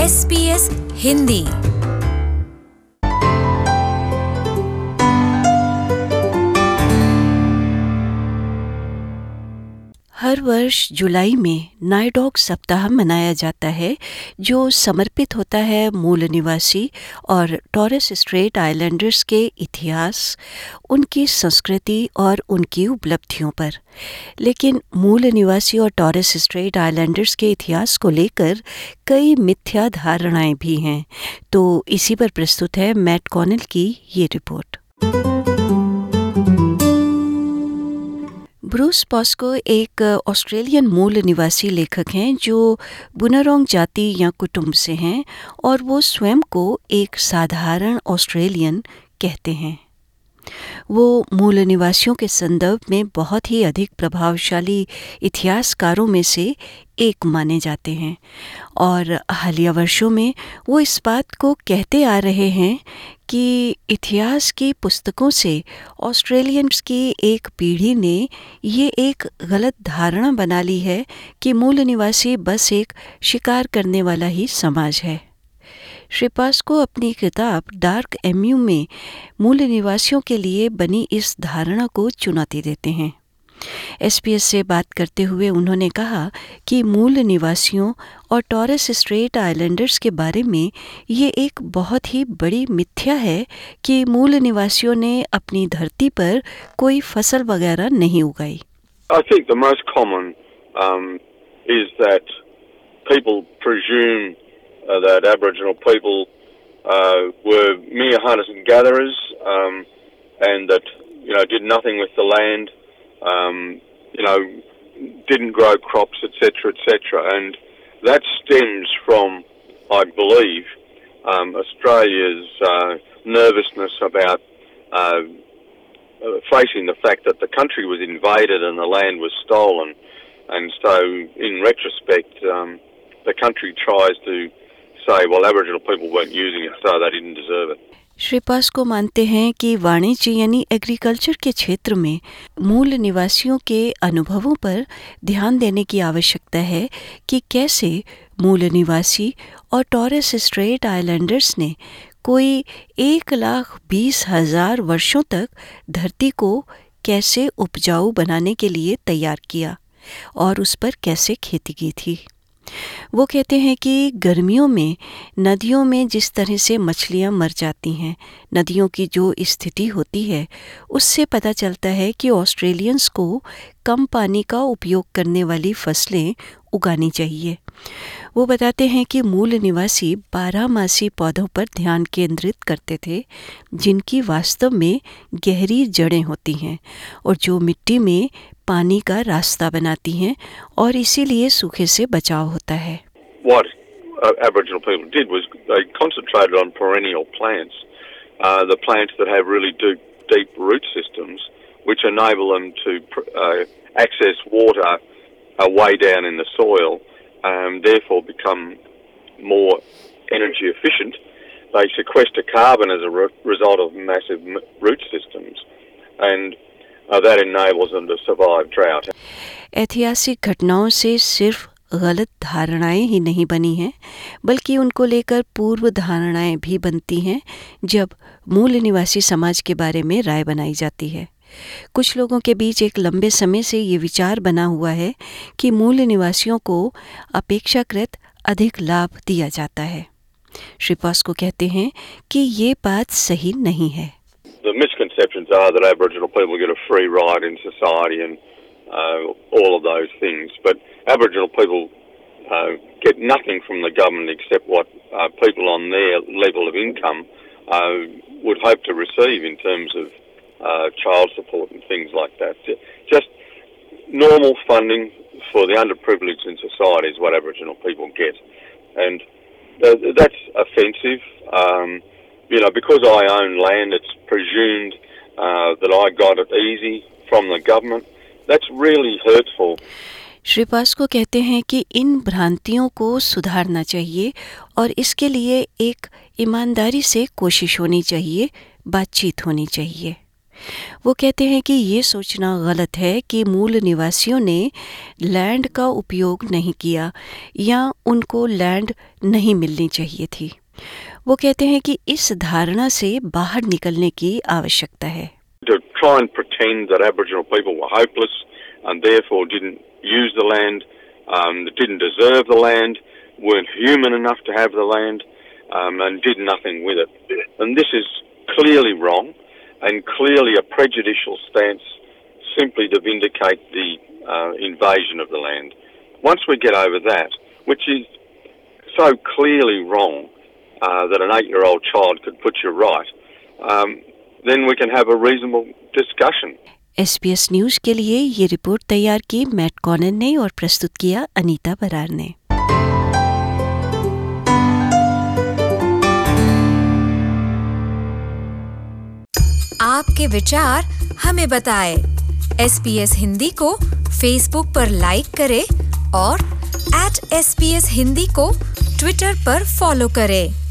SBS Hindi. हर वर्ष जुलाई में नाइडॉग सप्ताह मनाया जाता है, जो समर्पित होता है मूल निवासी और टॉरेस स्ट्रेट आइलैंडर्स के इतिहास, उनकी संस्कृति और उनकी उपलब्धियों पर। लेकिन मूल निवासी और टॉरेस स्ट्रेट आइलैंडर्स के इतिहास को लेकर कई मिथ्या धारणाएं भी हैं। तो इसी पर प्रस्तुत है मैट कॉनेल की ये रिपोर्ट। ब्रूस पॉस्को एक ऑस्ट्रेलियन मूल निवासी लेखक हैं जो बुनारोंग जाति या कुटुंब से हैं और वो स्वयं को एक साधारण ऑस्ट्रेलियन कहते हैं। वो मूल निवासियों के संदर्भ में बहुत ही अधिक प्रभावशाली इतिहासकारों में से एक माने जाते हैं और हालिया वर्षों में वो इस बात को कहते आ रहे हैं कि इतिहास की पुस्तकों से ऑस्ट्रेलियंस की एक पीढ़ी ने ये एक गलत धारणा बना ली है कि मूल निवासी बस एक शिकार करने वाला ही समाज है। श्री पॉस्को अपनी किताब डार्क एम्यू में मूल निवासियों के लिए बनी इस धारणा को चुनौती देते हैं। SBS से बात करते हुए उन्होंने कहा कि मूल निवासियों और टॉरेस स्ट्रेट आइलैंडर्स के बारे में ये एक बहुत ही बड़ी मिथ्या है कि मूल निवासियों ने अपनी धरती पर कोई फसल वगैरह नहीं उगाई। I think the most common is that people presume that Aboriginal people were mere hunters and gatherers, and that did nothing with the land. Didn't grow crops, etc., etc., and that stems from, I believe, Australia's nervousness about facing the fact that the country was invaded and the land was stolen, and so, in retrospect, the country tries to say, well, Aboriginal people weren't using it, so they didn't deserve it. Shri Pascoe मानते हैं कि वाणिज्य यानी agriculture के क्षेत्र में मूल निवासियों के अनुभवों पर ध्यान देने की आवश्यकता है कि कैसे मूल निवासी और टॉरेस स्ट्रेट आइलैंडर्स ने कोई 1,20,000 वर्षों तक धरती को कैसे उपजाऊ बनाने के लिए तैयार किया और उस पर कैसे खेती की थी। वो कहते हैं कि गर्मियों में नदियों में जिस तरह से मछलियाँ मर जाती हैं, नदियों की जो स्थिति होती है, उससे पता चलता है कि ऑस्ट्रेलियंस को कम पानी का उपयोग करने वाली फसलें उगानी चाहिए। वो बताते हैं कि मूल निवासी 12मासी पौधों पर ध्यान केंद्रित करते थे, जिनकी वास्तव में गहरी जड़ें होती हैं और जो मिट्टी में पानी का रास्ता बनाती हैं और इसीलिए सूखे से बचाव होता है। What Aboriginal people did was they concentrated on perennial plants, the plants that have really deep root systems, which enable them to access water way down in the soil, therefore become more energy efficient. They sequester carbon as a result of massive root systems, and that enables them to survive drought. ऐतिहासिक घटनाओं से सिर्फ गलत धारणाएं ही नहीं बनी हैं, बल्कि उनको लेकर पूर्व धारणाएं भी बनती हैं जब मूल निवासी समाज के बारे में राय बनाई जाती है। कुछ लोगों के बीच एक लंबे समय से ये विचार बना हुआ है कि मूल निवासियों को अपेक्षाकृत अधिक लाभ दिया जाता है। श्री पॉस्को कहते हैं कि ये बात सही नहीं है। The misconceptions are that Aboriginal people get a free ride in society and all of those things, but Aboriginal people get nothing from the government except what people on their level of income would hope to receive in terms of child support and things like that. Just normal funding for the underprivileged in society is what Aboriginal people get, and that's offensive. Because I own land, it's presumed that I got it easy from the government. That's really hurtful. Shri Pascoe कहते हैं कि इन भ्रांतियों को सुधारना चाहिए और इसके लिए एक ईमानदारी से कोशिश होनी चाहिए, बातचीत होनी चाहिए। वो कहते हैं कि ये सोचना गलत है कि मूल निवासियों ने लैंड का उपयोग नहीं किया या उनको लैंड नहीं मिलनी चाहिए थी। वो कहते हैं कि इस धारणा से बाहर निकलने की आवश्यकता है। To try and pretend that Aboriginal people were hopeless and therefore didn't use the land, didn't deserve the land, weren't human enough to have the land, and did nothing with it. And this is clearly wrong and clearly a prejudicial stance simply to vindicate the invasion of the land. Once we get over that, which is so clearly wrong that an 8-year-old child could put you right, then we can have a reasonable discussion. SBS news के लिए ये report तैयार की mat Connon ने और प्रस्तुत किया अनीता बरार ने। आपके विचार हमें बताएं। SBS हिंदी को फेसबुक पर लाइक करें और @SBS हिंदी को ट्विटर पर फॉलो करें।